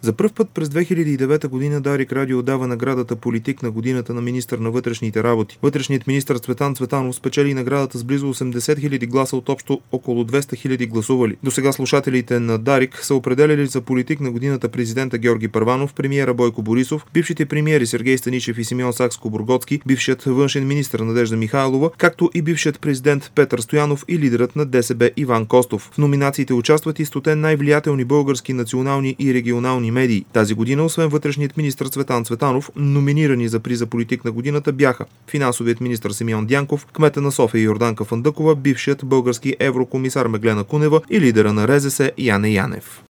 За пръв път през 2009 година Дарик Радио дава наградата Политик на годината на министър на вътрешните работи. Вътрешният министър Цветан Цветанов спечели наградата с близо 80 000 гласа от общо около 200 000 гласували. До сега слушателите на Дарик са определили за Политик на годината президента Георги Първанов, премиера Бойко Борисов, бившите премиери Сергей Станишев и Симеон Сакскобургготски, бившият външен министър Надежда Михайлова, както и бившият президент Петър Стоянов и лидерът на ДСБ Иван Костов. В номинациите участват и 100 най-влиятелни български национални и регионални медии. Тази година, освен вътрешният министър Цветан Цветанов, номинирани за приза Политик на годината бяха финансовият министър Симеон Дянков, кмета на София Йорданка Фандъкова, бившият български еврокомисар Меглена Кунева и лидера на РЗС Яне Янев.